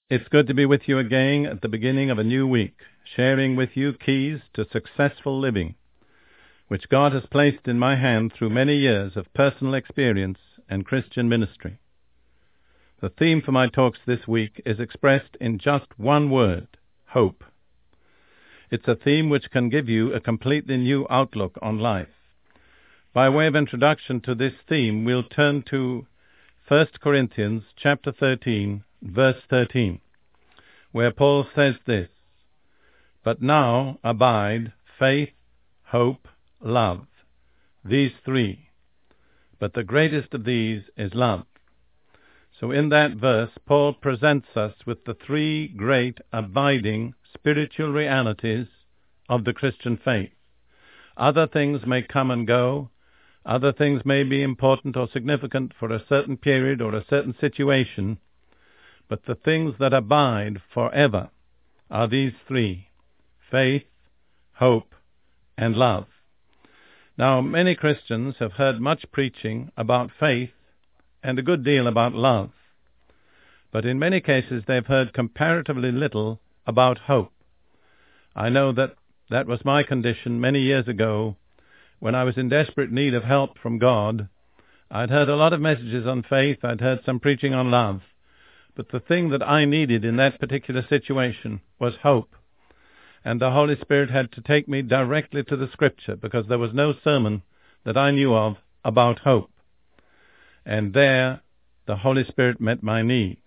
It's good to be with you again at the beginning of a new week, sharing with you keys to successful living, which God has placed in my hand through many years of personal experience and Christian ministry. The theme for my talks this week is expressed in just one word: hope. It's a theme which can give you a completely new outlook on life. By way of introduction to this theme, we'll turn to 1 Corinthians chapter 13, verse 13, where Paul says this: "But now abide faith, hope, love, these three, but the greatest of these is love." So in that verse, Paul presents us with the three great abiding spiritual realities of the Christian faith. Other things may come and go. Other things may be important or significant for a certain period or a certain situation. But the things that abide forever are these three: faith, hope, and love. Now, many Christians have heard much preaching about faith and a good deal about love. But in many cases they've heard comparatively little about hope. I know that was my condition many years ago when I was in desperate need of help from God. I'd heard a lot of messages on faith. I'd heard some preaching on love. But the thing that I needed in that particular situation was hope. And the Holy Spirit had to take me directly to the Scripture, because there was no sermon that I knew of about hope. And there, the Holy Spirit met my need.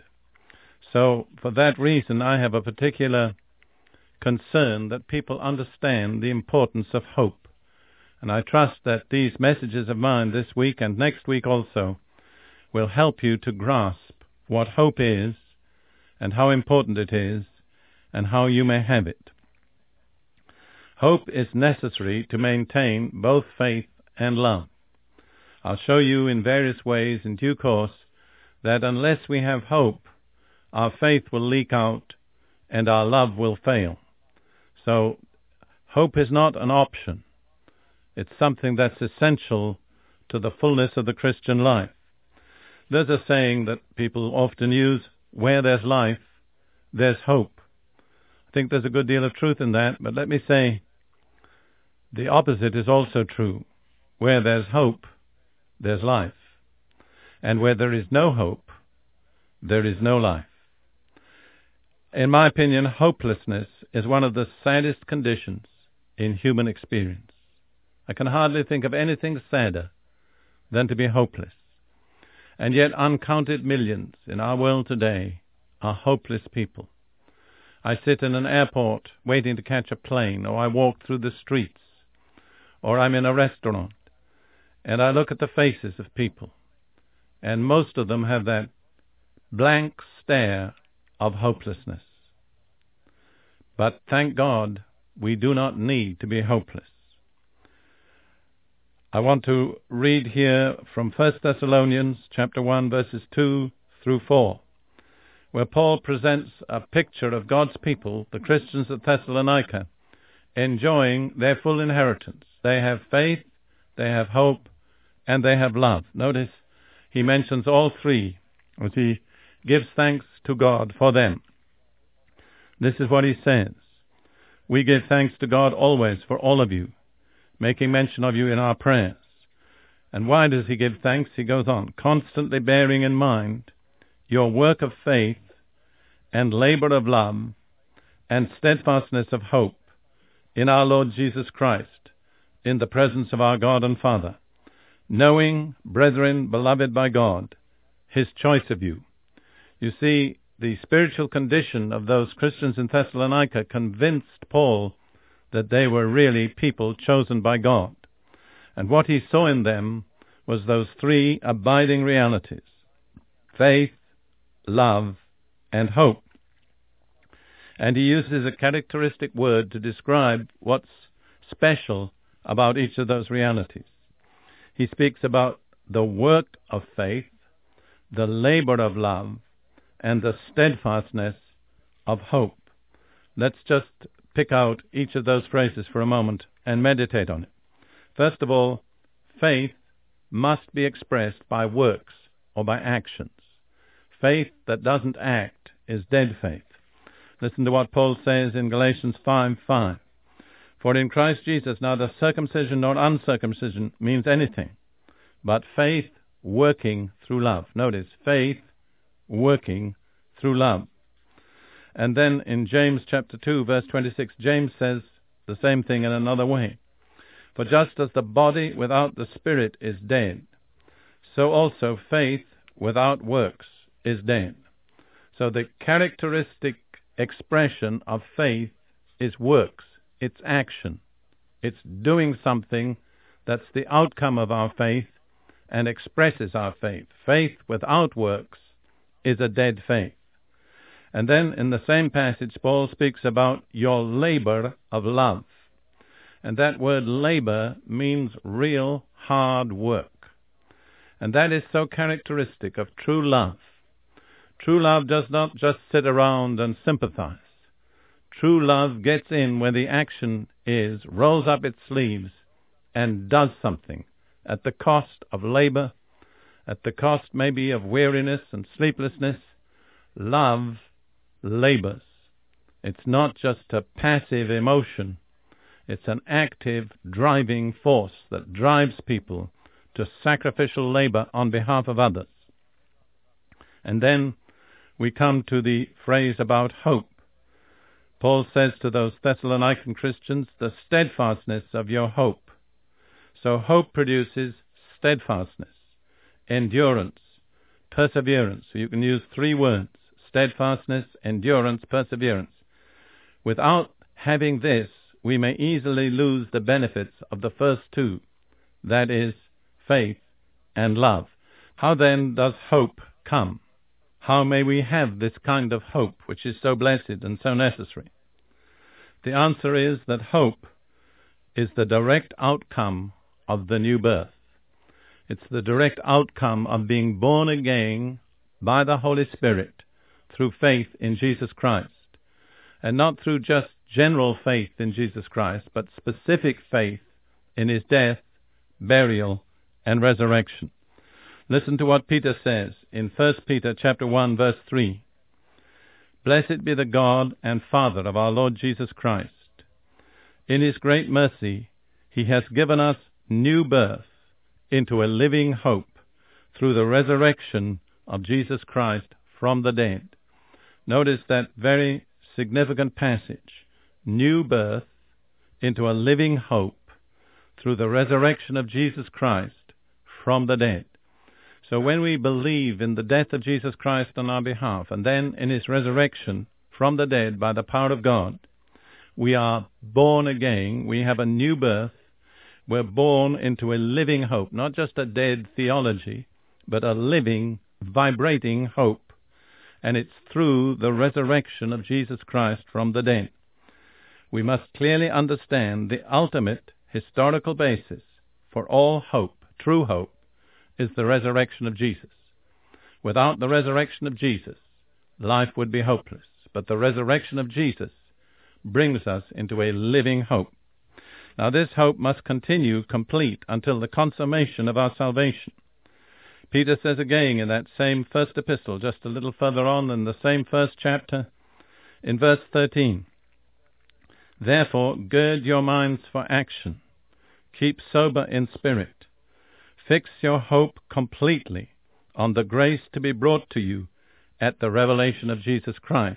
So, for that reason, I have a particular concern that people understand the importance of hope. And I trust that these messages of mine this week and next week also will help you to grasp what hope is and how important it is and how you may have it. Hope is necessary to maintain both faith and love. I'll show you in various ways in due course that unless we have hope, our faith will leak out and our love will fail. So hope is not an option. It's something that's essential to the fullness of the Christian life. There's a saying that people often use: where there's life, there's hope. I think there's a good deal of truth in that, but let me say the opposite is also true. Where there's hope, there's life. And where there is no hope, there is no life. In my opinion, hopelessness is one of the saddest conditions in human experience. I can hardly think of anything sadder than to be hopeless. And yet uncounted millions in our world today are hopeless people. I sit in an airport waiting to catch a plane, or I walk through the streets, or I'm in a restaurant, and I look at the faces of people, and most of them have that blank stare of hopelessness. But thank God, we do not need to be hopeless. I want to read here from 1 Thessalonians chapter 1, verses 2 through 4, where Paul presents a picture of God's people, the Christians at Thessalonica, enjoying their full inheritance. They have faith, they have hope, and they have love. Notice he mentions all three as he gives thanks to God for them. This is what he says: "We give thanks to God always for all of you, making mention of you in our prayers." And why does he give thanks? He goes on: "Constantly bearing in mind your work of faith and labor of love and steadfastness of hope in our Lord Jesus Christ, in the presence of our God and Father, knowing, brethren, beloved by God, his choice of you." You see, the spiritual condition of those Christians in Thessalonica convinced Paul that they were really people chosen by God. And what he saw in them was those three abiding realities: faith, love, and hope. And he uses a characteristic word to describe what's special about each of those realities. He speaks about the work of faith, the labor of love, and the steadfastness of hope. Let's just pick out each of those phrases for a moment and meditate on it. First of all, faith must be expressed by works or by actions. Faith that doesn't act is dead faith. Listen to what Paul says in Galatians 5:5. For in Christ Jesus neither circumcision nor uncircumcision means anything, but faith working through love. Notice, faith working through love. And then in James chapter 2, verse 26, James says the same thing in another way. For just as the body without the spirit is dead, so also faith without works is dead. So the characteristic expression of faith is works. It's action. It's doing something that's the outcome of our faith and expresses our faith. Faith without works is a dead faith. And then in the same passage, Paul speaks about your labor of love. And that word labor means real hard work. And that is so characteristic of true love. True love does not just sit around and sympathize. True love gets in where the action is, rolls up its sleeves, and does something at the cost of labor, at the cost maybe of weariness and sleeplessness. Love labors. It's not just a passive emotion. It's an active, driving force that drives people to sacrificial labor on behalf of others. And then we come to the phrase about hope. Paul says to those Thessalonican Christians, the steadfastness of your hope. So hope produces steadfastness, endurance, perseverance. So you can use three words: steadfastness, endurance, perseverance. Without having this, we may easily lose the benefits of the first two, that is, faith and love. How then does hope come? How may we have this kind of hope, which is so blessed and so necessary? The answer is that hope is the direct outcome of the new birth. It's the direct outcome of being born again by the Holy Spirit through faith in Jesus Christ. And not through just general faith in Jesus Christ, but specific faith in his death, burial, and resurrection. Listen to what Peter says in 1 Peter chapter 1, verse 3. Blessed be the God and Father of our Lord Jesus Christ. In his great mercy, he has given us new birth into a living hope through the resurrection of Jesus Christ from the dead. Notice that very significant passage. New birth into a living hope through the resurrection of Jesus Christ from the dead. So when we believe in the death of Jesus Christ on our behalf, and then in his resurrection from the dead by the power of God, we are born again. We have a new birth. We're born into a living hope, not just a dead theology, but a living, vibrating hope. And it's through the resurrection of Jesus Christ from the dead. We must clearly understand the ultimate historical basis for all hope, true hope, is the resurrection of Jesus. Without the resurrection of Jesus, life would be hopeless. But the resurrection of Jesus brings us into a living hope. Now this hope must continue complete until the consummation of our salvation. Peter says again in that same first epistle, just a little further on in the same first chapter, in verse 13, Therefore gird your minds for action, keep sober in spirit, fix your hope completely on the grace to be brought to you at the revelation of Jesus Christ.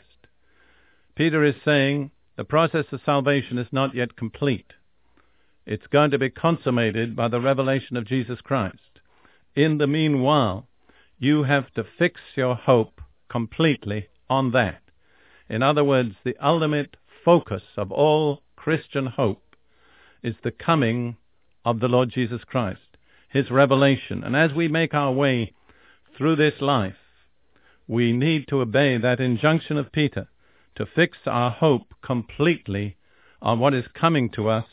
Peter is saying the process of salvation is not yet complete. It's going to be consummated by the revelation of Jesus Christ. In the meanwhile, you have to fix your hope completely on that. In other words, the ultimate focus of all Christian hope is the coming of the Lord Jesus Christ, his revelation. And as we make our way through this life, we need to obey that injunction of Peter to fix our hope completely on what is coming to us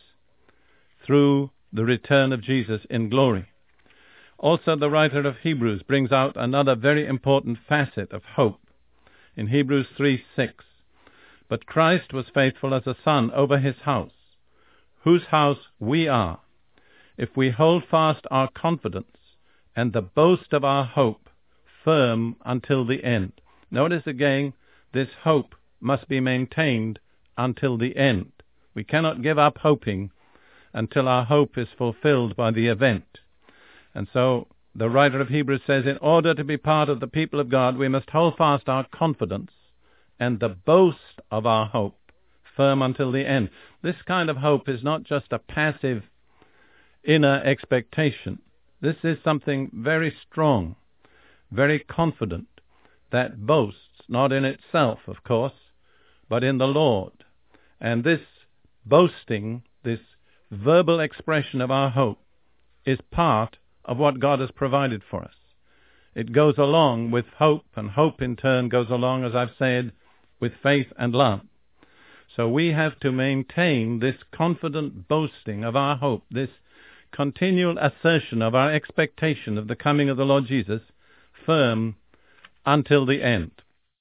through the return of Jesus in glory. Also, the writer of Hebrews brings out another very important facet of hope. In Hebrews 3:6, But Christ was faithful as a son over his house, whose house we are, if we hold fast our confidence and the boast of our hope firm until the end. Notice again this hope must be maintained until the end. We cannot give up hoping until our hope is fulfilled by the event. And so the writer of Hebrews says, in order to be part of the people of God, we must hold fast our confidence and the boast of our hope firm until the end. This kind of hope is not just a passive inner expectation. This is something very strong, very confident, that boasts, not in itself, of course, but in the Lord. And this boasting, this verbal expression of our hope, is part of what God has provided for us. It goes along with hope, and hope in turn goes along, as I've said, with faith and love. So we have to maintain this confident boasting of our hope, this continual assertion of our expectation of the coming of the Lord Jesus, firm until the end.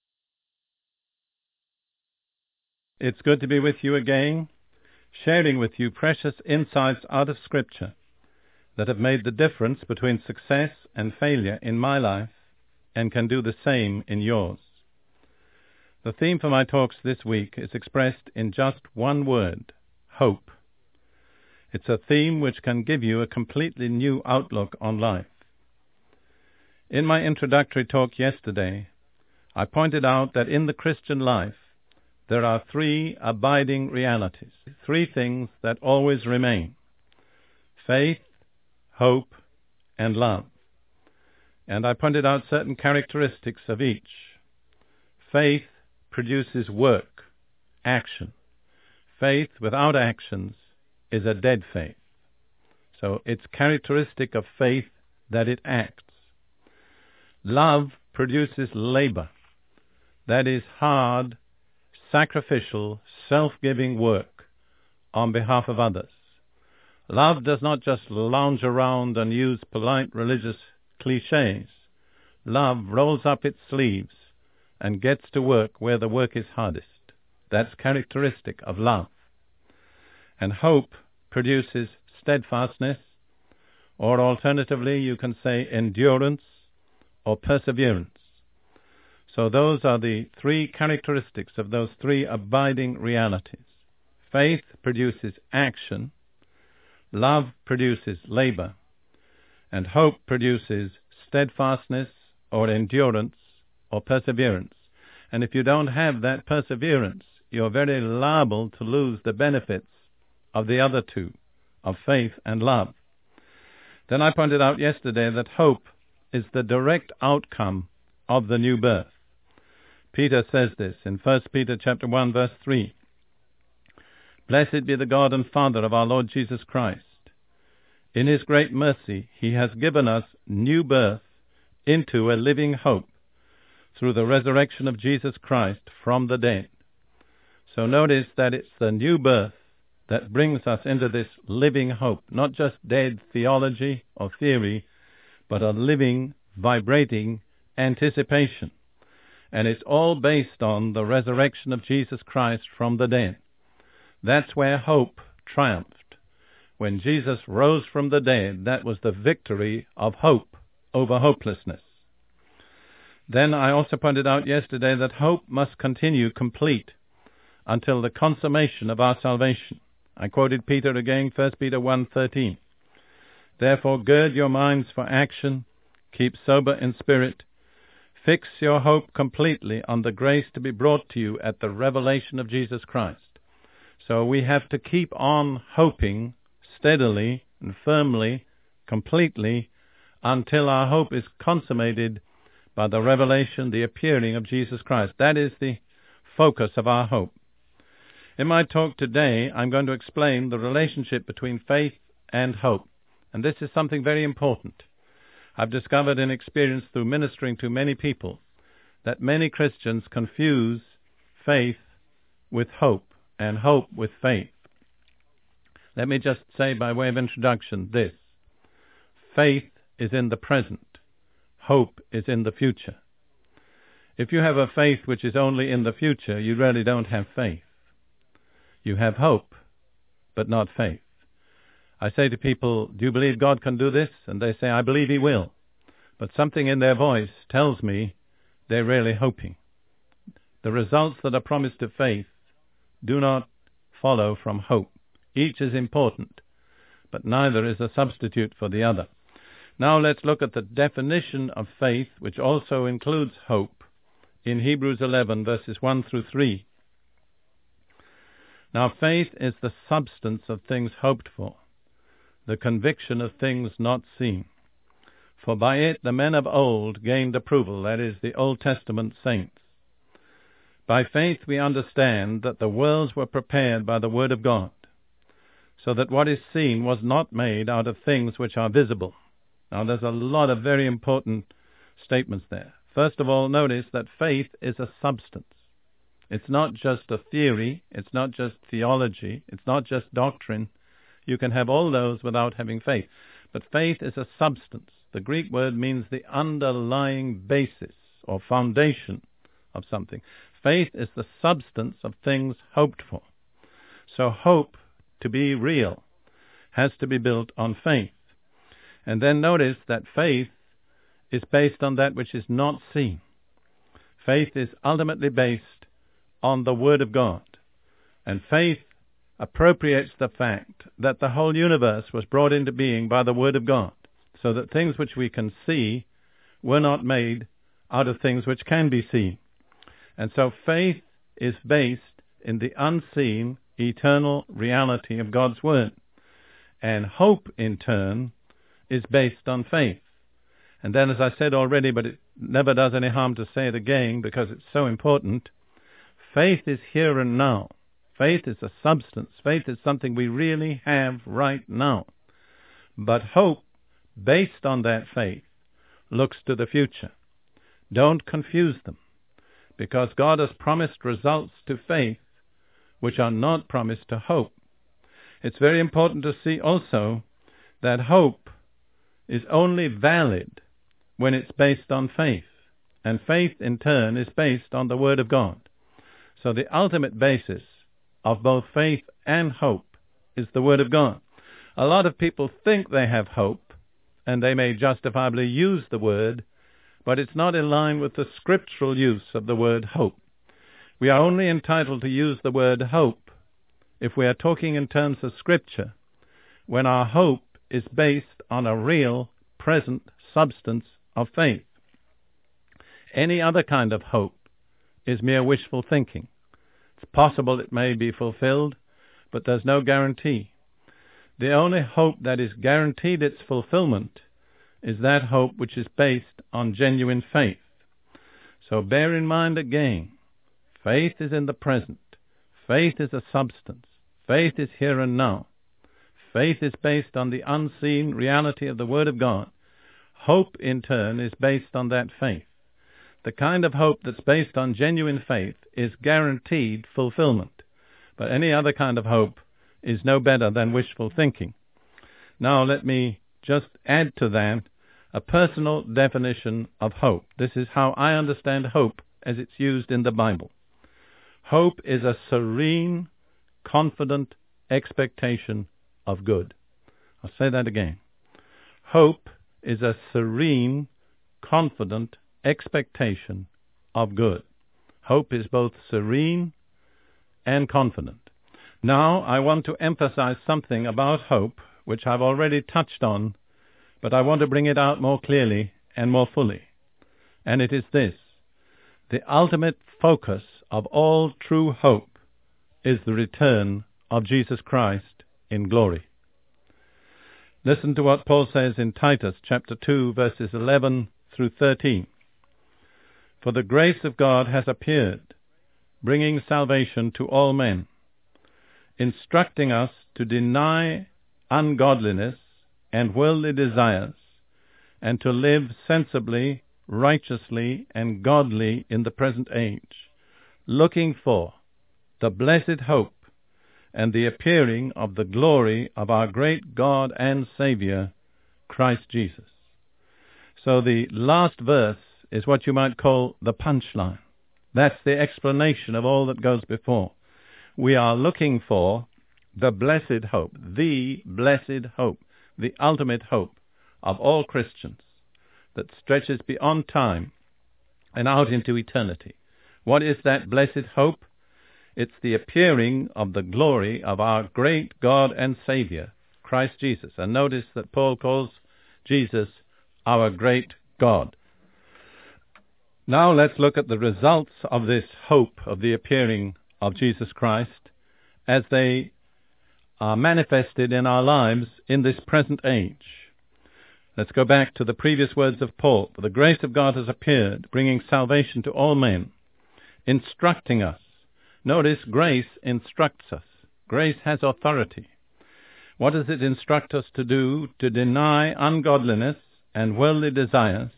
It's good to be with you again, sharing with you precious insights out of Scripture that have made the difference between success and failure in my life and can do the same in yours. The theme for my talks this week is expressed in just one word: hope. It's a theme which can give you a completely new outlook on life. In my introductory talk yesterday, I pointed out that in the Christian life, there are three abiding realities, three things that always remain: faith, hope, and love. And I pointed out certain characteristics of each. Faith produces work, action. Faith without actions is a dead faith. So it's characteristic of faith that it acts. Love produces labor. That is hard, sacrificial, self-giving work on behalf of others. Love does not just lounge around and use polite religious cliches. Love rolls up its sleeves and gets to work where the work is hardest. That's characteristic of love. And hope produces steadfastness, or alternatively you can say endurance or perseverance. So those are the three characteristics of those three abiding realities. Faith produces action, love produces labor, and hope produces steadfastness or endurance or perseverance. And if you don't have that perseverance, you're very liable to lose the benefits of the other two, of faith and love. Then I pointed out yesterday that hope is the direct outcome of the new birth. Peter says this in 1 Peter chapter 1, verse 3. Blessed be the God and Father of our Lord Jesus Christ. In his great mercy, he has given us new birth into a living hope through the resurrection of Jesus Christ from the dead. So notice that it's the new birth that brings us into this living hope, not just dead theology or theory, but a living, vibrating anticipation. And it's all based on the resurrection of Jesus Christ from the dead. That's where hope triumphed. When Jesus rose from the dead, that was the victory of hope over hopelessness. Then I also pointed out yesterday that hope must continue complete until the consummation of our salvation. I quoted Peter again, 1 Peter 1:13. Therefore gird your minds for action, keep sober in spirit, fix your hope completely on the grace to be brought to you at the revelation of Jesus Christ. So we have to keep on hoping steadily and firmly, completely, until our hope is consummated by the revelation, the appearing of Jesus Christ. That is the focus of our hope. In my talk today, I'm going to explain the relationship between faith and hope. And this is something very important. I've discovered in experience through ministering to many people that many Christians confuse faith with hope and hope with faith. Let me just say by way of introduction this: faith is in the present. Hope is in the future. If you have a faith which is only in the future, you really don't have faith. You have hope, but not faith. I say to people, do you believe God can do this? And they say, I believe he will. But something in their voice tells me they're really hoping. The results that are promised to faith do not follow from hope. Each is important, but neither is a substitute for the other. Now let's look at the definition of faith, which also includes hope, in Hebrews 11, verses 1 through 3. Now faith is the substance of things hoped for, the conviction of things not seen. For by it the men of old gained approval, that is, the Old Testament saints. By faith we understand that the worlds were prepared by the word of God, so that what is seen was not made out of things which are visible. Now there's a lot of very important statements there. First of all, notice that faith is a substance. It's not just a theory, it's not just theology, it's not just doctrine. You can have all those without having faith. But faith is a substance. The Greek word means the underlying basis or foundation of something. Faith is the substance of things hoped for. So hope, to be real, has to be built on faith. And then notice that faith is based on that which is not seen. Faith is ultimately based on the Word of God. And faith appropriates the fact that the whole universe was brought into being by the Word of God, so that things which we can see were not made out of things which can be seen. And so faith is based in the unseen, eternal reality of God's Word. And hope, in turn, is based on faith. And then, as I said already, but it never does any harm to say it again because it's so important, faith is here and now. Faith is a substance. Faith is something we really have right now. But hope, based on that faith, looks to the future. Don't confuse them, because God has promised results to faith which are not promised to hope. It's very important to see also that hope is only valid when it's based on faith, and faith in turn is based on the Word of God. So the ultimate basis of both faith and hope is the Word of God. A lot of people think they have hope, and they may justifiably use the word, but it's not in line with the scriptural use of the word hope. We are only entitled to use the word hope if we are talking in terms of Scripture, when our hope is based on a real, present substance of faith. Any other kind of hope is mere wishful thinking. It's possible it may be fulfilled, but there's no guarantee. The only hope that is guaranteed its fulfillment is that hope which is based on genuine faith. So bear in mind again, faith is in the present. Faith is a substance. Faith is here and now. Faith is based on the unseen reality of the Word of God. Hope, in turn, is based on that faith. The kind of hope that's based on genuine faith is guaranteed fulfillment. But any other kind of hope is no better than wishful thinking. Now let me just add to that a personal definition of hope. This is how I understand hope as it's used in the Bible. Hope is a serene, confident expectation of good. I'll say that again. Hope is a serene, confident expectation of good. Hope is both serene and confident. Now, I want to emphasize something about hope, which I've already touched on, but I want to bring it out more clearly and more fully. And it is this: the ultimate focus of all true hope is the return of Jesus Christ in glory. Listen to what Paul says in Titus chapter 2, verses 11 through 13. For the grace of God has appeared, bringing salvation to all men, instructing us to deny ungodliness and worldly desires, and to live sensibly, righteously, and godly in the present age, looking for the blessed hope and the appearing of the glory of our great God and Savior, Christ Jesus. So the last verse is what you might call the punchline. That's the explanation of all that goes before. We are looking for the blessed hope, the ultimate hope of all Christians that stretches beyond time and out into eternity. What is that blessed hope? It's the appearing of the glory of our great God and Savior, Christ Jesus. And notice that Paul calls Jesus our great God. Now let's look at the results of this hope of the appearing of Jesus Christ as they are manifested in our lives in this present age. Let's go back to the previous words of Paul. For the grace of God has appeared, bringing salvation to all men, instructing us. Notice, grace instructs us. Grace has authority. What does it instruct us to do? To deny ungodliness and worldly desires,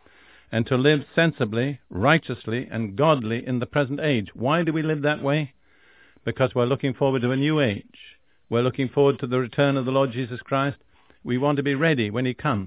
and to live sensibly, righteously, and godly in the present age. Why do we live that way? Because we're looking forward to a new age. We're looking forward to the return of the Lord Jesus Christ. We want to be ready when He comes.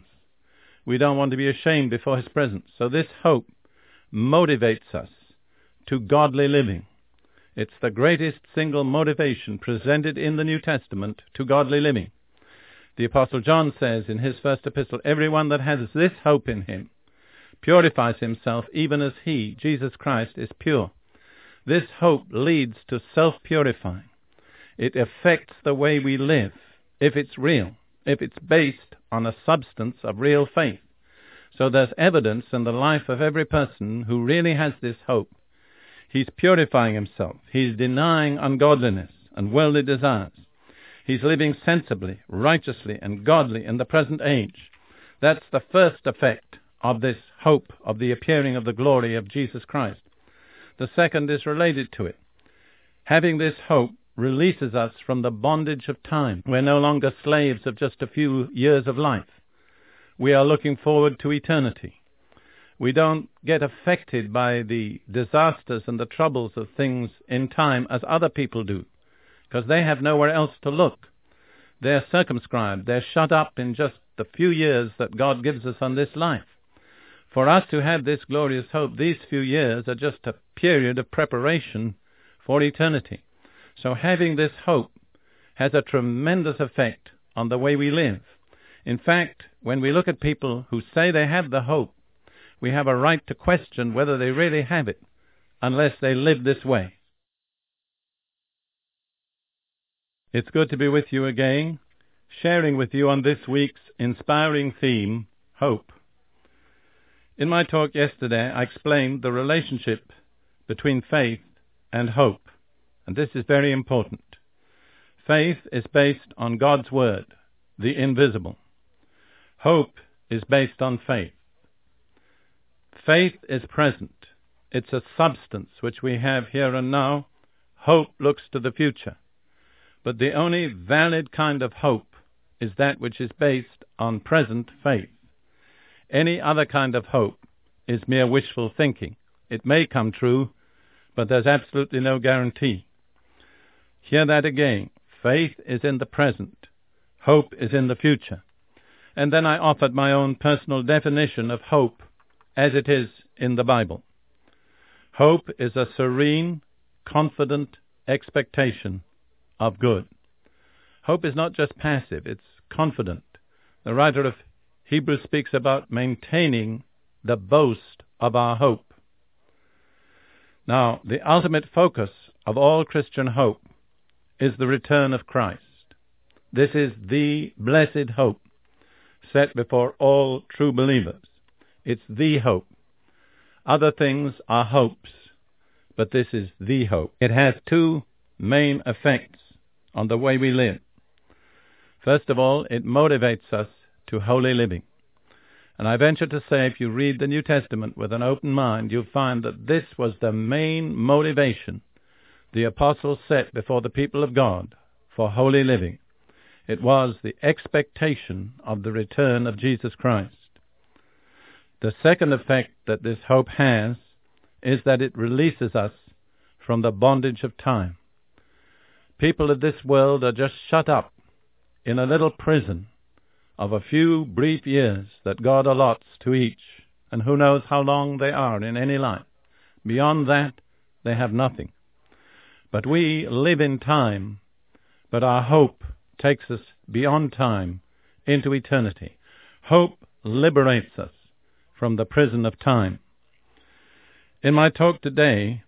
We don't want to be ashamed before His presence. So this hope motivates us to godly living. It's the greatest single motivation presented in the New Testament to godly living. The Apostle John says in his first epistle, everyone that has this hope in him purifies himself even as He, Jesus Christ, is pure. This hope leads to self-purifying. It affects the way we live, if it's real, if it's based on a substance of real faith. So there's evidence in the life of every person who really has this hope. He's purifying himself. He's denying ungodliness and worldly desires. He's living sensibly, righteously, and godly in the present age. That's the first effect of this hope of the appearing of the glory of Jesus Christ. The second is related to it. Having this hope releases us from the bondage of time. We're no longer slaves of just a few years of life. We are looking forward to eternity. We don't get affected by the disasters and the troubles of things in time as other people do, because they have nowhere else to look. They're circumscribed. They're shut up in just the few years that God gives us on this life. For us to have this glorious hope, these few years are just a period of preparation for eternity. So having this hope has a tremendous effect on the way we live. In fact, when we look at people who say they have the hope, we have a right to question whether they really have it, unless they live this way. It's good to be with you again, sharing with you on this week's inspiring theme, hope. In my talk yesterday, I explained the relationship between faith and hope, and this is very important. Faith is based on God's Word, the invisible. Hope is based on faith. Faith is present. It's a substance which we have here and now. Hope looks to the future. But the only valid kind of hope is that which is based on present faith. Any other kind of hope is mere wishful thinking. It may come true, but there's absolutely no guarantee. Hear that again. Faith is in the present. Hope is in the future. And then I offered my own personal definition of hope as it is in the Bible. Hope is a serene, confident expectation of good. Hope is not just passive, it's confident. The writer of Hebrews speaks about maintaining the boast of our hope. Now, the ultimate focus of all Christian hope is the return of Christ. This is the blessed hope set before all true believers. It's the hope. Other things are hopes, but this is the hope. It has two main effects on the way we live. First of all, it motivates us to holy living. And I venture to say, if you read the New Testament with an open mind, you'll find that this was the main motivation the apostles set before the people of God for holy living. It was the expectation of the return of Jesus Christ. The second effect that this hope has is that it releases us from the bondage of time. People of this world are just shut up in a little prison of a few brief years that God allots to each, and who knows how long they are in any life. Beyond that, they have nothing. But we live in time, but our hope takes us beyond time into eternity. Hope liberates us from the prison of time. In my talk today,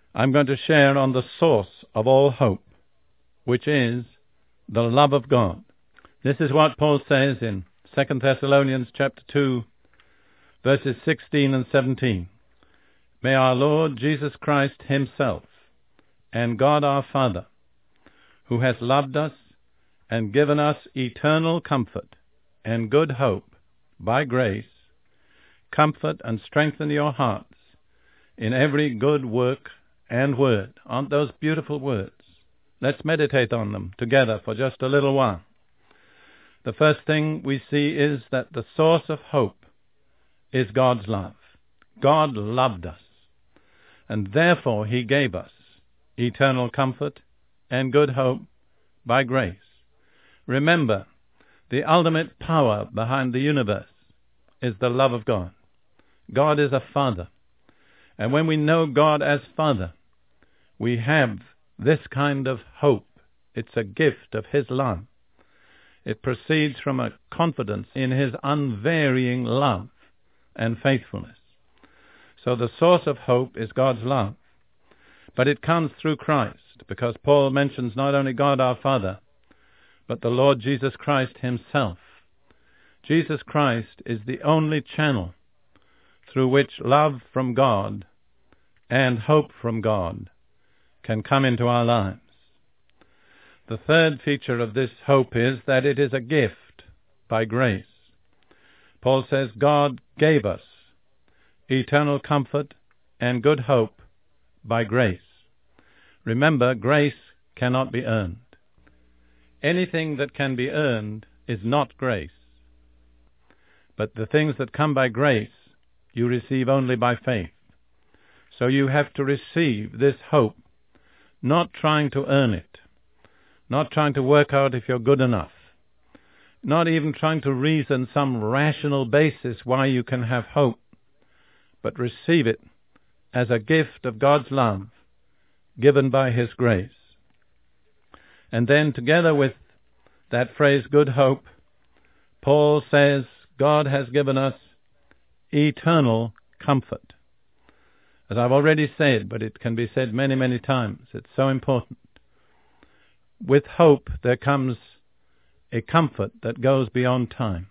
I'm going to share on the source of all hope, which is the love of God. This is what Paul says in 2 Thessalonians chapter 2, verses 16 and 17. May our Lord Jesus Christ himself and God our Father, who has loved us and given us eternal comfort and good hope by grace, comfort and strengthen your hearts in every good work and word. Aren't those beautiful words? Let's meditate on them together for just a little while. The first thing we see is that the source of hope is God's love. God loved us, and therefore he gave us eternal comfort and good hope by grace. Remember, the ultimate power behind the universe is the love of God. God is a Father, and when we know God as Father, we have this kind of hope. It's a gift of his love. It proceeds from a confidence in his unvarying love and faithfulness. So the source of hope is God's love. But it comes through Christ, because Paul mentions not only God our Father, but the Lord Jesus Christ himself. Jesus Christ is the only channel through which love from God and hope from God can come into our lives. The third feature of this hope is that it is a gift by grace. Paul says God gave us eternal comfort and good hope by grace. Remember, grace cannot be earned. Anything that can be earned is not grace. But the things that come by grace, you receive only by faith. So you have to receive this hope, not trying to earn it, not trying to work out if you're good enough, not even trying to reason some rational basis why you can have hope, but receive it as a gift of God's love given by his grace. And then together with that phrase, good hope, Paul says God has given us eternal comfort. As I've already said, but it can be said many, many times, it's so important. With hope there comes a comfort that goes beyond time.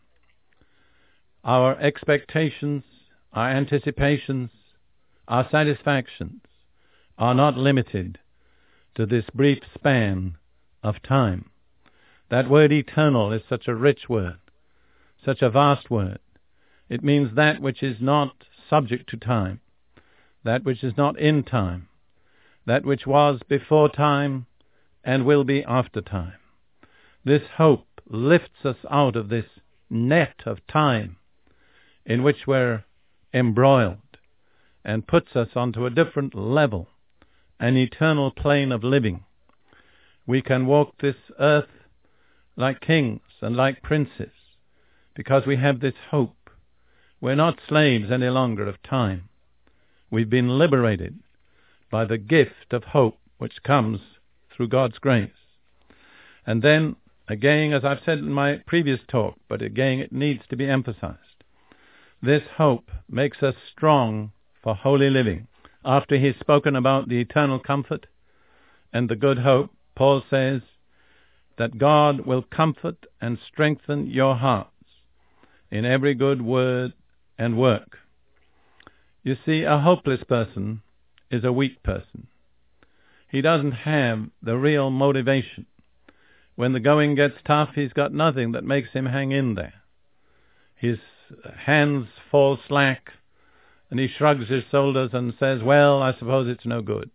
Our expectations, our anticipations, our satisfactions are not limited to this brief span of time. That word eternal is such a rich word, such a vast word. It means that which is not subject to time, that which is not in time, that which was before time and will be after time. This hope lifts us out of this net of time in which we're embroiled and puts us onto a different level, an eternal plane of living. We can walk this earth like kings and like princes because we have this hope. We're not slaves any longer of time. We've been liberated by the gift of hope which comes through God's grace. And then, again, as I've said in my previous talk, but again it needs to be emphasized, this hope makes us strong for holy living. After he's spoken about the eternal comfort and the good hope, Paul says that God will comfort and strengthen your hearts in every good word and work. You see, a hopeless person is a weak person. He doesn't have the real motivation. When the going gets tough, he's got nothing that makes him hang in there. His hands fall slack, and he shrugs his shoulders and says, well, I suppose it's no good.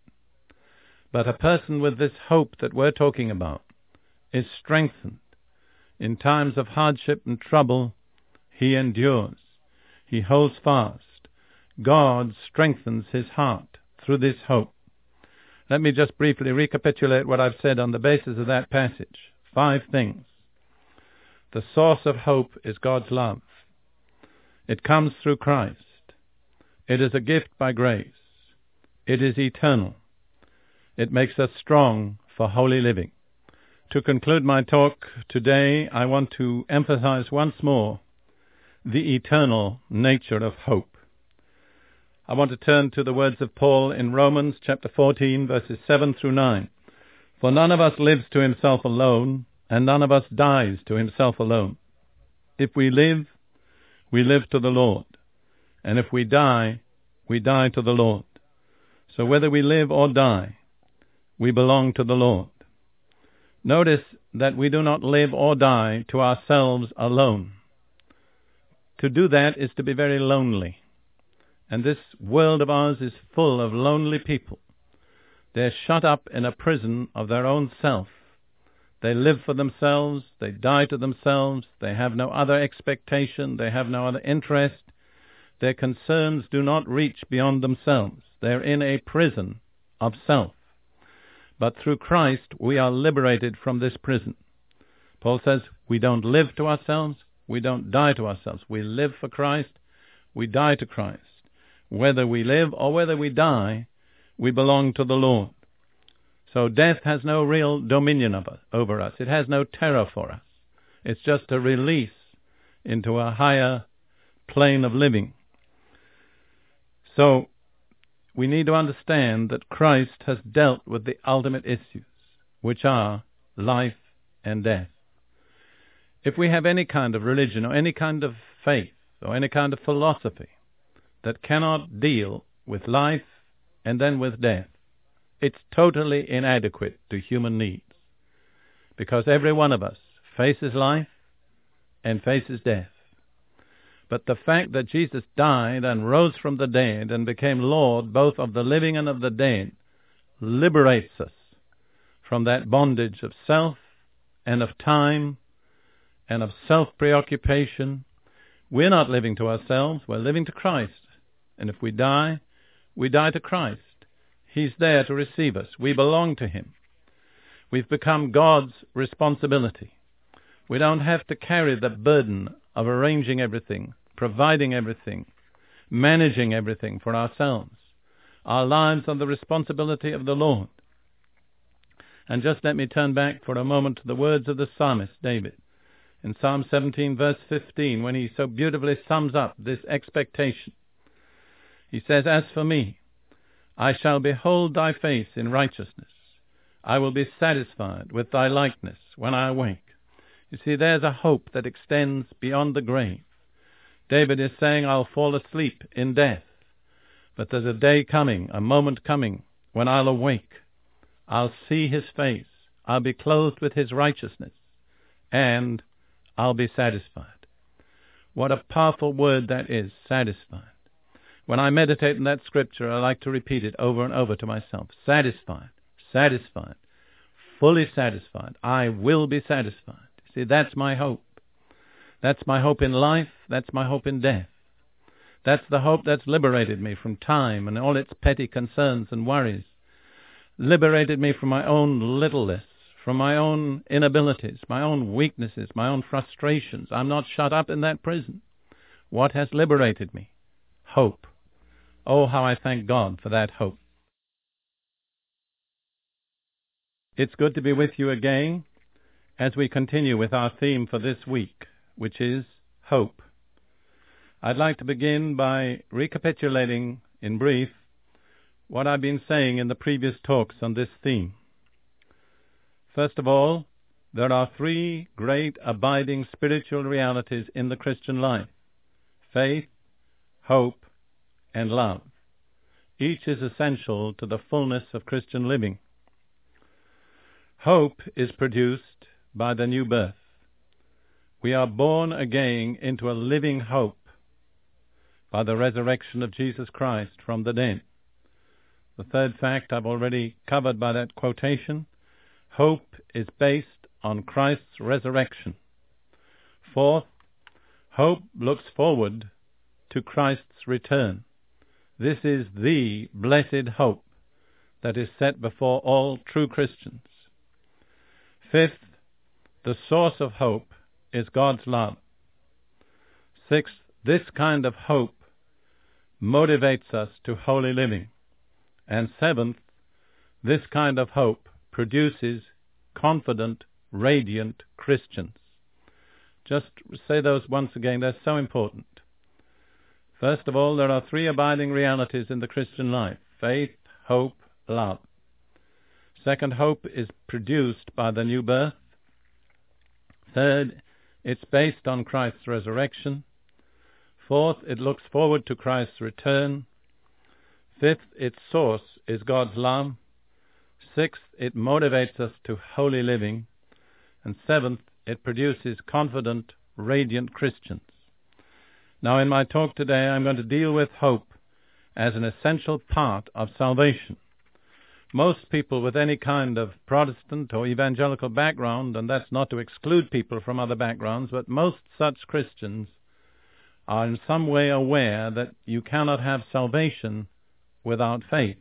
But a person with this hope that we're talking about is strengthened. In times of hardship and trouble, he endures. He holds fast. God strengthens his heart through this hope. Let me just briefly recapitulate what I've said on the basis of that passage. 5 things. The source of hope is God's love. It comes through Christ. It is a gift by grace. It is eternal. It makes us strong for holy living. To conclude my talk today, I want to emphasize once more the eternal nature of hope. I want to turn to the words of Paul in Romans chapter 14, verses 7 through 9. For none of us lives to himself alone, and none of us dies to himself alone. If we live to the Lord, and if we die to the Lord. So whether we live or die, we belong to the Lord. Notice that we do not live or die to ourselves alone. To do that is to be very lonely. And this world of ours is full of lonely people. They're shut up in a prison of their own self. They live for themselves, they die to themselves, they have no other expectation, they have no other interest. Their concerns do not reach beyond themselves. They're in a prison of self. But through Christ, we are liberated from this prison. Paul says, we don't live to ourselves, we don't die to ourselves. We live for Christ, we die to Christ. Whether we live or whether we die, we belong to the Lord. So death has no real dominion over us. It has no terror for us. It's just a release into a higher plane of living. So we need to understand that Christ has dealt with the ultimate issues, which are life and death. If we have any kind of religion or any kind of faith or any kind of philosophy that cannot deal with life and then with death, it's totally inadequate to human needs. Because every one of us faces life and faces death. But the fact that Jesus died and rose from the dead and became Lord both of the living and of the dead liberates us from that bondage of self and of time and of self-preoccupation. We're not living to ourselves, we're living to Christ. And if we die to Christ. He's there to receive us. We belong to Him. We've become God's responsibility. We don't have to carry the burden of arranging everything, providing everything, managing everything for ourselves. Our lives are the responsibility of the Lord. And just let me turn back for a moment to the words of the psalmist David in Psalm 17 verse 15, when he so beautifully sums up this expectation. He says, as for me, I shall behold thy face in righteousness. I will be satisfied with thy likeness when I awake. You see, there's a hope that extends beyond the grave. David is saying, I'll fall asleep in death. But there's a day coming, a moment coming, when I'll awake. I'll see his face. I'll be clothed with his righteousness. And I'll be satisfied. What a powerful word that is, satisfied. When I meditate on that scripture, I like to repeat it over and over to myself. Satisfied, satisfied, fully satisfied. I will be satisfied. See, that's my hope. That's my hope in life. That's my hope in death. That's the hope that's liberated me from time and all its petty concerns and worries. Liberated me from my own littleness, from my own inabilities, my own weaknesses, my own frustrations. I'm not shut up in that prison. What has liberated me? Hope. Oh, how I thank God for that hope. It's good to be with you again as we continue with our theme for this week, which is hope. I'd like to begin by recapitulating in brief what I've been saying in the previous talks on this theme. First of all, there are three great abiding spiritual realities in the Christian life: faith, hope, and love. Each is essential to the fullness of Christian living. Hope is produced by the new birth. We are born again into a living hope by the resurrection of Jesus Christ from the dead. The third fact I've already covered by that quotation. Hope is based on Christ's resurrection. Fourth, hope looks forward to Christ's return. This is the blessed hope that is set before all true Christians. Fifth, the source of hope is God's love. Sixth, this kind of hope motivates us to holy living. And seventh, this kind of hope produces confident, radiant Christians. Just say those once again, they're so important. First of all, there are three abiding realities in the Christian life: faith, hope, love. Second, hope is produced by the new birth. Third, it's based on Christ's resurrection. Fourth, it looks forward to Christ's return. Fifth, its source is God's love. Sixth, it motivates us to holy living. And seventh, it produces confident, radiant Christians. Now, in my talk today, I'm going to deal with hope as an essential part of salvation. Most people with any kind of Protestant or evangelical background, and that's not to exclude people from other backgrounds, but most such Christians are in some way aware that you cannot have salvation without faith.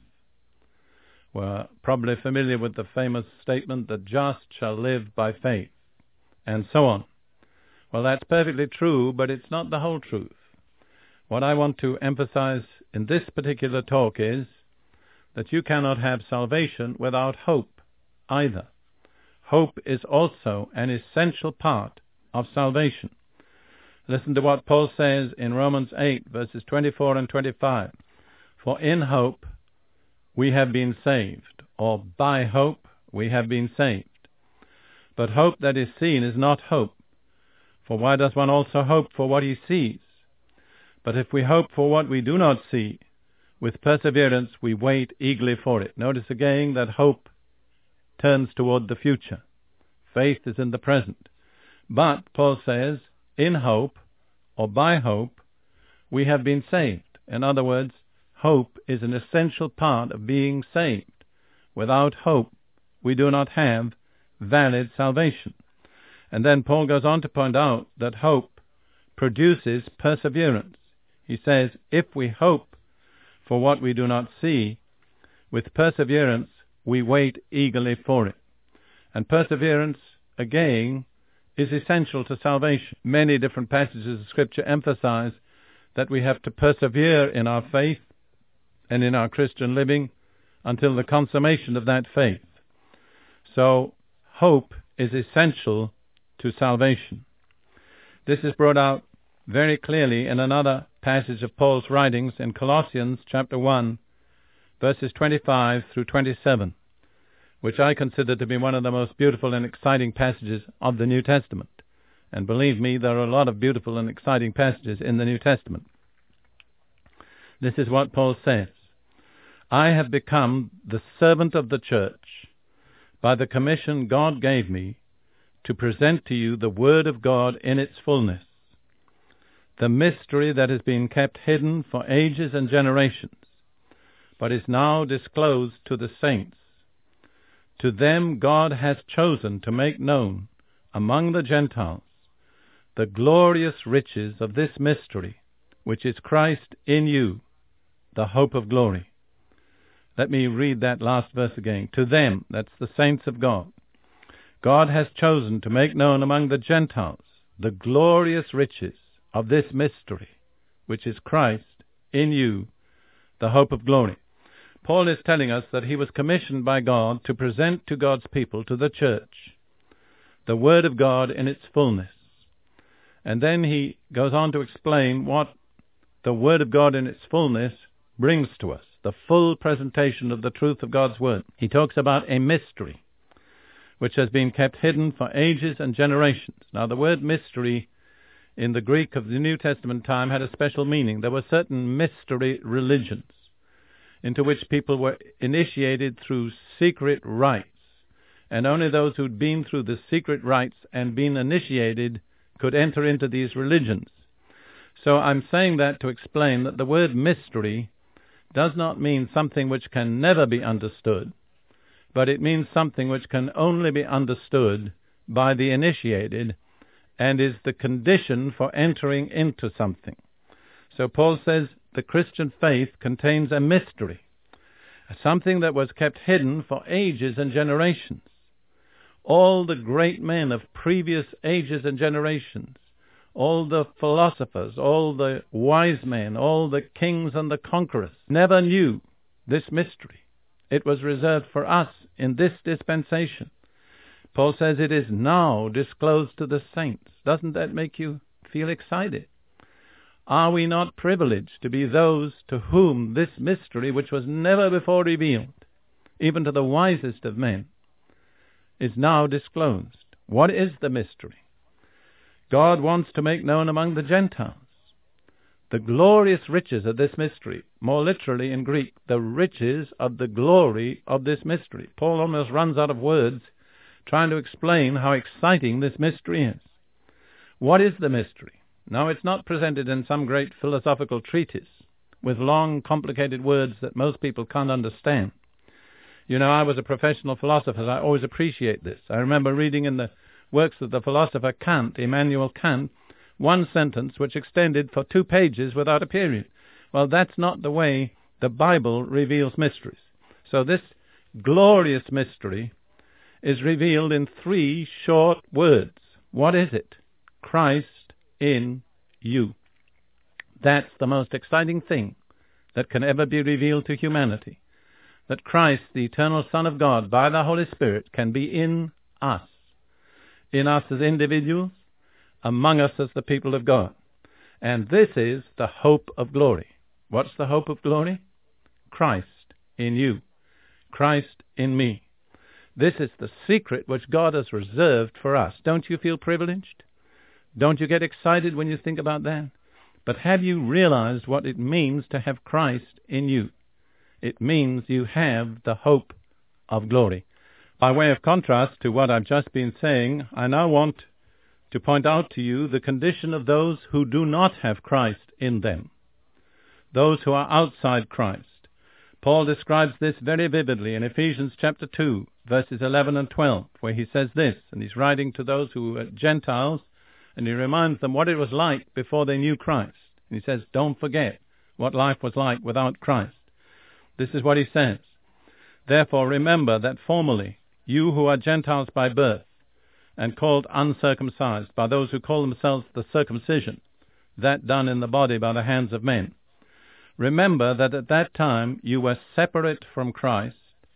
We're probably familiar with the famous statement, "the just shall live by faith," and so on. Well, that's perfectly true, but it's not the whole truth. What I want to emphasize in this particular talk is that you cannot have salvation without hope either. Hope is also an essential part of salvation. Listen to what Paul says in Romans 8, verses 24 and 25. For in hope we have been saved, or by hope we have been saved. But hope that is seen is not hope. For why does one also hope for what he sees? But if we hope for what we do not see, with perseverance we wait eagerly for it. Notice again that hope turns toward the future. Faith is in the present. But, Paul says, in hope, or by hope, we have been saved. In other words, hope is an essential part of being saved. Without hope, we do not have valid salvation. And then Paul goes on to point out that hope produces perseverance. He says, if we hope for what we do not see, with perseverance we wait eagerly for it. And perseverance, again, is essential to salvation. Many different passages of Scripture emphasize that we have to persevere in our faith and in our Christian living until the consummation of that faith. So, hope is essential to salvation. This is brought out very clearly in another passage of Paul's writings in Colossians chapter 1, verses 25 through 27, which I consider to be one of the most beautiful and exciting passages of the New Testament. And believe me, there are a lot of beautiful and exciting passages in the New Testament. This is what Paul says: I have become the servant of the church by the commission God gave me to present to you the Word of God in its fullness, the mystery that has been kept hidden for ages and generations, but is now disclosed to the saints. To them God has chosen to make known among the Gentiles the glorious riches of this mystery, which is Christ in you, the hope of glory. Let me read that last verse again. To them, that's the saints of God, God has chosen to make known among the Gentiles the glorious riches of this mystery, which is Christ in you, the hope of glory. Paul is telling us that he was commissioned by God to present to God's people, to the church, the Word of God in its fullness. And then he goes on to explain what the Word of God in its fullness brings to us, the full presentation of the truth of God's Word. He talks about a mystery which has been kept hidden for ages and generations. Now, the word mystery in the Greek of the New Testament time had a special meaning. There were certain mystery religions into which people were initiated through secret rites, and only those who'd been through the secret rites and been initiated could enter into these religions. So I'm saying that to explain that the word mystery does not mean something which can never be understood, but it means something which can only be understood by the initiated and is the condition for entering into something. So Paul says the Christian faith contains a mystery, something that was kept hidden for ages and generations. All the great men of previous ages and generations, all the philosophers, all the wise men, all the kings and the conquerors never knew this mystery. It was reserved for us in this dispensation. Paul says it is now disclosed to the saints. Doesn't that make you feel excited? Are we not privileged to be those to whom this mystery, which was never before revealed, even to the wisest of men, is now disclosed? What is the mystery? God wants to make known among the Gentiles the glorious riches of this mystery. More literally in Greek, the riches of the glory of this mystery. Paul almost runs out of words trying to explain how exciting this mystery is. What is the mystery? Now, it's not presented in some great philosophical treatise with long, complicated words that most people can't understand. You know, I was a professional philosopher. I always appreciate this. I remember reading in the works of the philosopher Kant, Immanuel Kant, one sentence which extended for 2 pages without a period. Well, that's not the way the Bible reveals mysteries. So this glorious mystery is revealed in 3 short words. What is it? Christ in you. That's the most exciting thing that can ever be revealed to humanity. That Christ, the eternal Son of God, by the Holy Spirit, can be in us. In us as individuals, among us as the people of God. And this is the hope of glory. What's the hope of glory? Christ in you. Christ in me. This is the secret which God has reserved for us. Don't you feel privileged? Don't you get excited when you think about that? But have you realized what it means to have Christ in you? It means you have the hope of glory. By way of contrast to what I've just been saying, I now want to point out to you the condition of those who do not have Christ in them, those who are outside Christ. Paul describes this very vividly in Ephesians chapter 2, verses 11 and 12, where he says this, and he's writing to those who are Gentiles, and he reminds them what it was like before they knew Christ. And he says, don't forget what life was like without Christ. This is what he says. Therefore remember that formerly you who are Gentiles by birth, and called uncircumcised by those who call themselves the circumcision, that done in the body by the hands of men. Remember that at that time you were separate from Christ,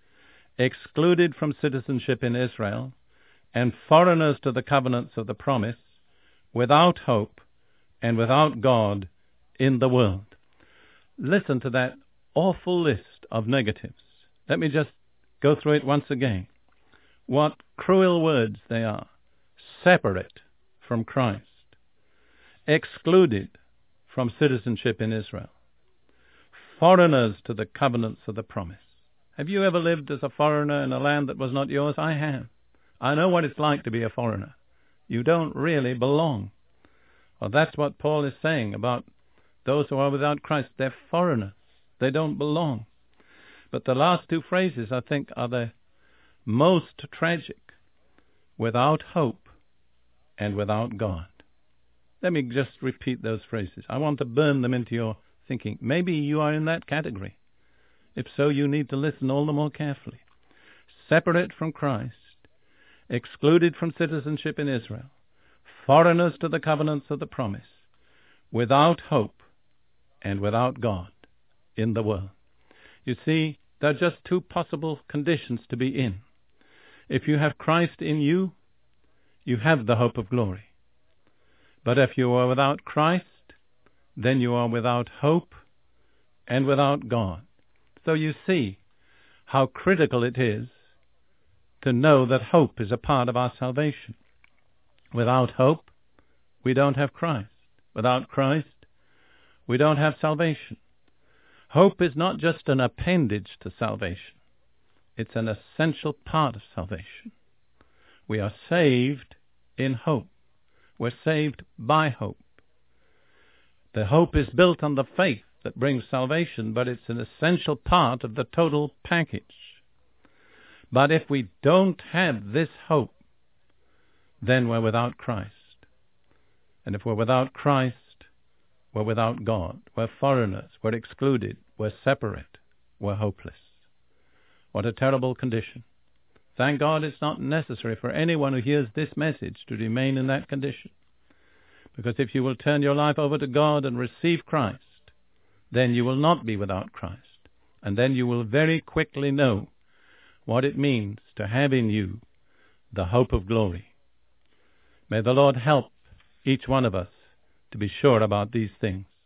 excluded from citizenship in Israel, and foreigners to the covenants of the promise, without hope and without God in the world. Listen to that awful list of negatives. Let me just go through it once again. What cruel words they are. Separate from Christ. Excluded from citizenship in Israel. Foreigners to the covenants of the promise. Have you ever lived as a foreigner in a land that was not yours? I have. I know what it's like to be a foreigner. You don't really belong. Well, that's what Paul is saying about those who are without Christ. They're foreigners. They don't belong. But the last 2 phrases, I think, are the most tragic. Without hope and without God. Let me just repeat those phrases. I want to burn them into your thinking. Maybe you are in that category. If so, you need to listen all the more carefully. Separate from Christ, excluded from citizenship in Israel, foreigners to the covenants of the promise, without hope and without God in the world. You see, there are just 2 possible conditions to be in. If you have Christ in you, you have the hope of glory. But if you are without Christ, then you are without hope and without God. So you see how critical it is to know that hope is a part of our salvation. Without hope, we don't have Christ. Without Christ, we don't have salvation. Hope is not just an appendage to salvation. It's an essential part of salvation. We are saved in hope. We're saved by hope. The hope is built on the faith that brings salvation, but it's an essential part of the total package. But if we don't have this hope, then we're without Christ. And if we're without Christ, we're without God. We're foreigners. We're excluded. We're separate. We're hopeless. What a terrible condition. Thank God it's not necessary for anyone who hears this message to remain in that condition. Because if you will turn your life over to God and receive Christ, then you will not be without Christ. And then you will very quickly know what it means to have in you the hope of glory. May the Lord help each one of us to be sure about these things.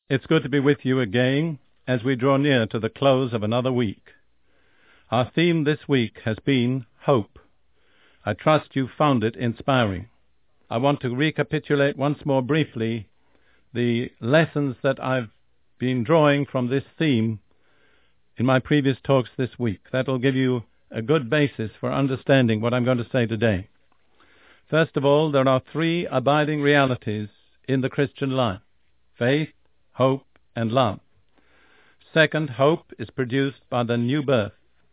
It's good to be with you again as we draw near to the close of another week. Our theme this week has been hope. I trust you found it inspiring. I want to recapitulate once more briefly the lessons that I've been drawing from this theme in my previous talks this week. That will give you a good basis for understanding what I'm going to say today. First of all, there are three abiding realities in the Christian life: faith, hope, and love. Second, hope is produced by the new birth.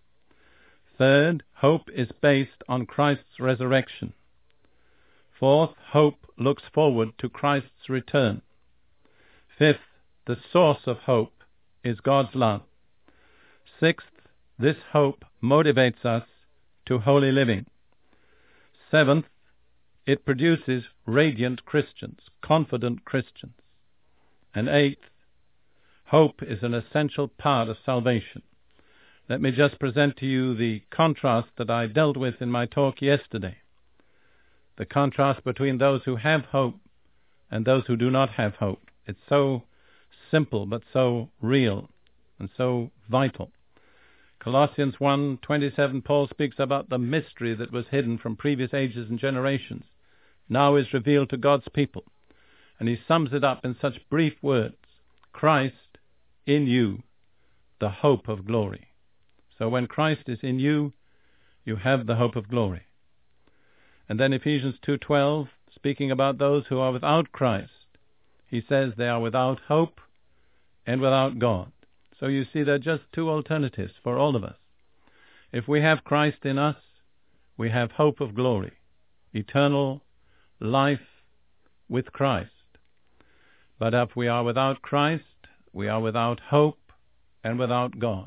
Third, hope is based on Christ's resurrection. Fourth, hope looks forward to Christ's return. Fifth, the source of hope is God's love. Sixth, this hope motivates us to holy living. Seventh, it produces radiant Christians, confident Christians. And eighth, hope is an essential part of salvation. Let me just present to you the contrast that I dealt with in my talk yesterday. The contrast between those who have hope and those who do not have hope. It's so simple but so real and so vital. Colossians 1:27, Paul speaks about the mystery that was hidden from previous ages and generations, now is revealed to God's people. And he sums it up in such brief words: Christ in you, the hope of glory. So when Christ is in you, you have the hope of glory. And then Ephesians 2:12, speaking about those who are without Christ, he says they are without hope and without God. So you see, there are just two alternatives for all of us. If we have Christ in us, we have hope of glory, eternal life with Christ. But if we are without Christ, we are without hope and without God.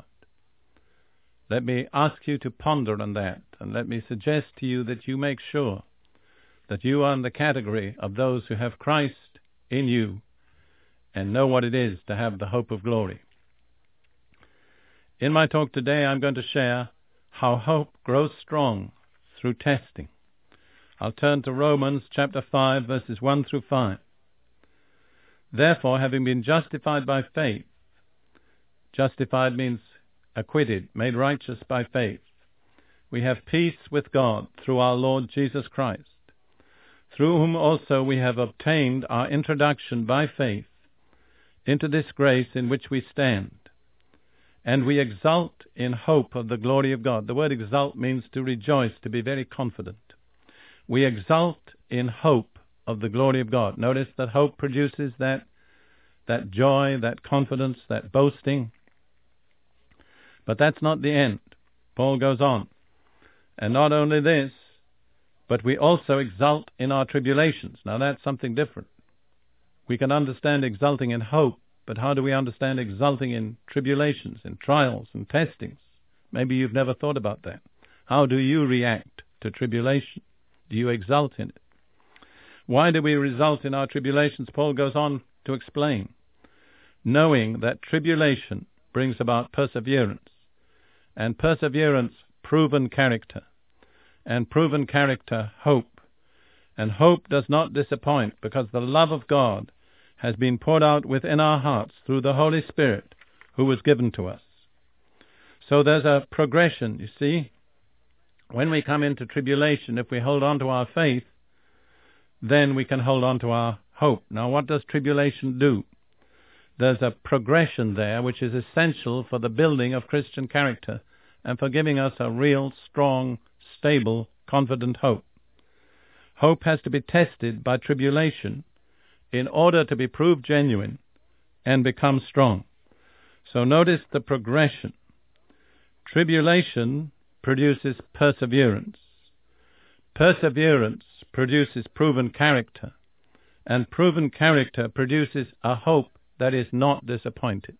Let me ask you to ponder on that, and let me suggest to you that you make sure that you are in the category of those who have Christ in you and know what it is to have the hope of glory. In my talk today, I'm going to share how hope grows strong through testing. I'll turn to Romans chapter 5, verses 1 through 5. Therefore, having been justified by faith, justified means acquitted, made righteous by faith, we have peace with God through our Lord Jesus Christ, through whom also we have obtained our introduction by faith into this grace in which we stand. And we exult in hope of the glory of God. The word exult means to rejoice, to be very confident. We exult in hope of the glory of God. Notice that hope produces that joy, that confidence, that boasting. But that's not the end. Paul goes on. And not only this, but we also exult in our tribulations. Now that's something different. We can understand exulting in hope, but how do we understand exulting in tribulations, in trials and testings? Maybe you've never thought about that. How do you react to tribulation? Do you exult in it? Why do we result in our tribulations? Paul goes on to explain. Knowing that tribulation brings about perseverance, and perseverance, proven character, and proven character, hope. And hope does not disappoint, because the love of God has been poured out within our hearts through the Holy Spirit who was given to us. So there's a progression, you see. When we come into tribulation, if we hold on to our faith, then we can hold on to our hope. Now, what does tribulation do? There's a progression there which is essential for the building of Christian character and for giving us a real, strong, stable, confident hope. Hope has to be tested by tribulation in order to be proved genuine and become strong. So notice the progression. Tribulation produces perseverance. Perseverance produces proven character. And proven character produces a hope that is not disappointed.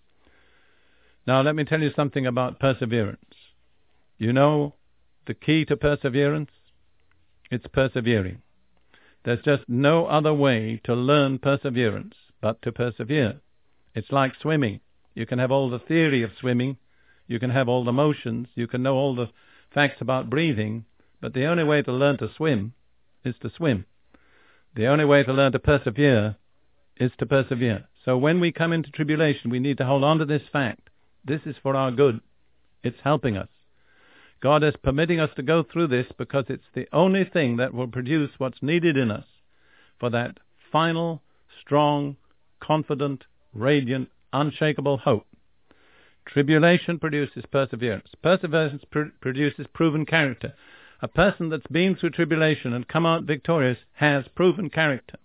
Now let me tell you something about perseverance. You know the key to perseverance? It's persevering. There's just no other way to learn perseverance but to persevere. It's like swimming. You can have all the theory of swimming, you can have all the motions, you can know all the facts about breathing, but the only way to learn to swim is to swim. The only way to learn to persevere is to persevere. So when we come into tribulation, we need to hold on to this fact. This is for our good. It's helping us. God is permitting us to go through this because it's the only thing that will produce what's needed in us for that final, strong, confident, radiant, unshakable hope. Tribulation produces perseverance. Perseverance produces proven character. A person that's been through tribulation and come out victorious has proven character.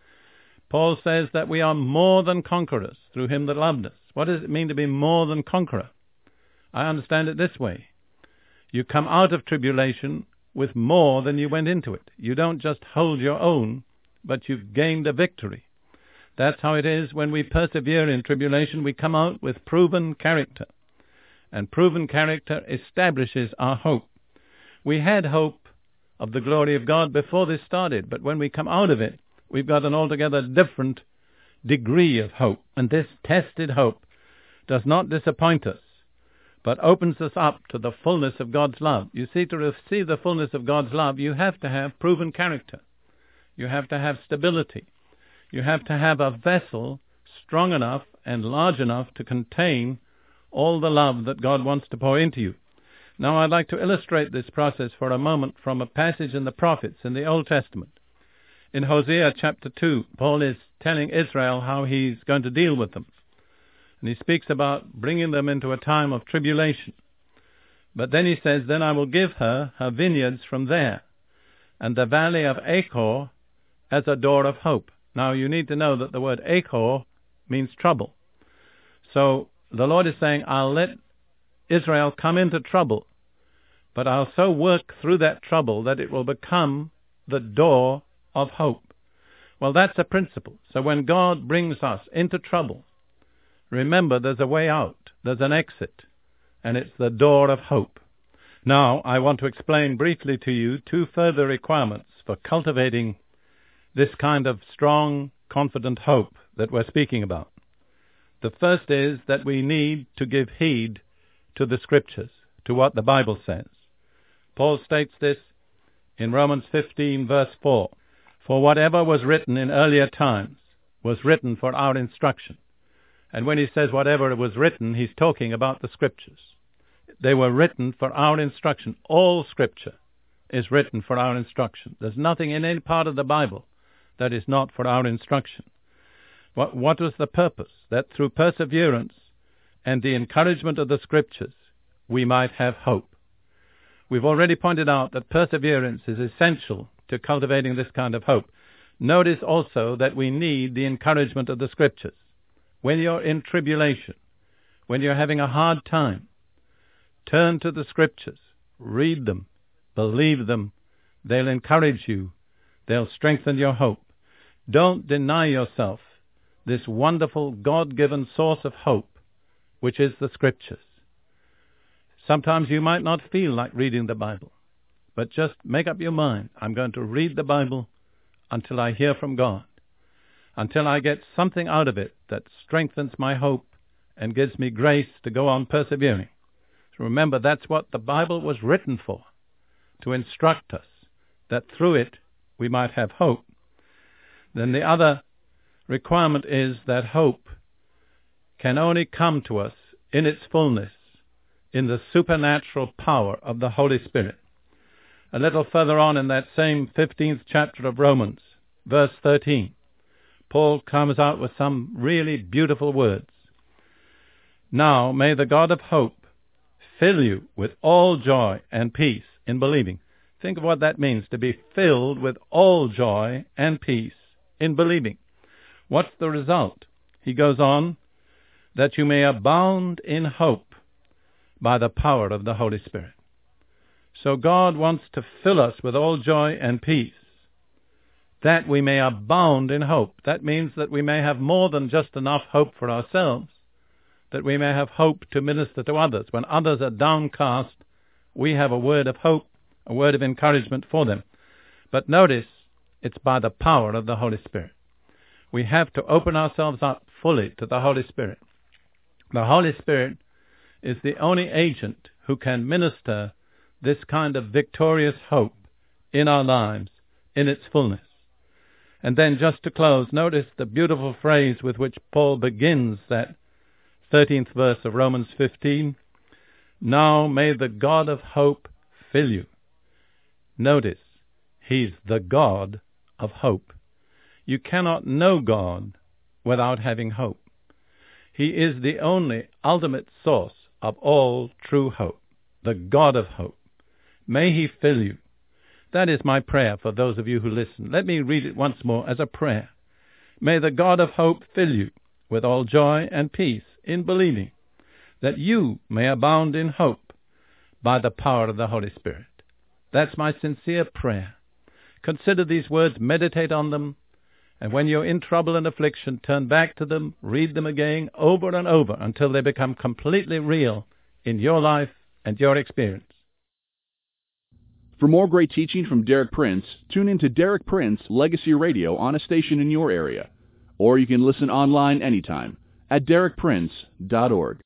Paul says that we are more than conquerors through him that loved us. What does it mean to be more than conqueror? I understand it this way. You come out of tribulation with more than you went into it. You don't just hold your own, but you've gained a victory. That's how it is when we persevere in tribulation. We come out with proven character. And proven character establishes our hope. We had hope of the glory of God before this started, but when we come out of it, we've got an altogether different degree of hope. And this tested hope does not disappoint us, but opens us up to the fullness of God's love. You see, to receive the fullness of God's love, you have to have proven character. You have to have stability. You have to have a vessel strong enough and large enough to contain all the love that God wants to pour into you. Now, I'd like to illustrate this process for a moment from a passage in the prophets in the Old Testament. In Hosea chapter 2, Paul is telling Israel how he's going to deal with them. And he speaks about bringing them into a time of tribulation. But then he says, then I will give her vineyards from there, and the valley of Achor as a door of hope. Now, you need to know that the word Achor means trouble. So the Lord is saying, I'll let Israel come into trouble, but I'll so work through that trouble that it will become the door of hope. Well, that's a principle. So when God brings us into trouble, remember there's a way out, there's an exit, and it's the door of hope. Now, I want to explain briefly to you two further requirements for cultivating this kind of strong, confident hope that we're speaking about. The first is that we need to give heed to the Scriptures, to what the Bible says. Paul states this in Romans 15, verse 4. For whatever was written in earlier times was written for our instruction. And when he says whatever was written, he's talking about the Scriptures. They were written for our instruction. All Scripture is written for our instruction. There's nothing in any part of the Bible that is not for our instruction. What was the purpose? That through perseverance and the encouragement of the Scriptures, we might have hope. We've already pointed out that perseverance is essential to cultivating this kind of hope. Notice also that we need the encouragement of the Scriptures. When you're in tribulation, when you're having a hard time, turn to the Scriptures, read them, believe them. They'll encourage you. They'll strengthen your hope. Don't deny yourself this wonderful God-given source of hope, which is the Scriptures. Sometimes you might not feel like reading the Bible, but just make up your mind. I'm going to read the Bible until I hear from God, until I get something out of it that strengthens my hope and gives me grace to go on persevering. So remember, that's what the Bible was written for, to instruct us, that through it we might have hope. Then the other requirement is that hope can only come to us in its fullness in the supernatural power of the Holy Spirit. A little further on in that same 15th chapter of Romans, verse 13, Paul comes out with some really beautiful words. Now may the God of hope fill you with all joy and peace in believing. Think of what that means, to be filled with all joy and peace in believing. What's the result? He goes on, that you may abound in hope by the power of the Holy Spirit. So God wants to fill us with all joy and peace, that we may abound in hope. That means that we may have more than just enough hope for ourselves, that we may have hope to minister to others. When others are downcast, we have a word of hope, a word of encouragement for them. But notice, it's by the power of the Holy Spirit. We have to open ourselves up fully to the Holy Spirit. The Holy Spirit is the only agent who can minister this kind of victorious hope in our lives in its fullness. And then just to close, notice the beautiful phrase with which Paul begins that 13th verse of Romans 15. Now may the God of hope fill you. Notice, he's the God of hope. You cannot know God without having hope. He is the only ultimate source of all true hope, the God of hope. May he fill you. That is my prayer for those of you who listen. Let me read it once more as a prayer. May the God of hope fill you with all joy and peace in believing, that you may abound in hope by the power of the Holy Spirit. That's my sincere prayer. Consider these words, meditate on them, and when you're in trouble and affliction, turn back to them, read them again over and over until they become completely real in your life and your experience. For more great teaching from Derek Prince, tune in to Derek Prince Legacy Radio on a station in your area. Or you can listen online anytime at derekprince.org.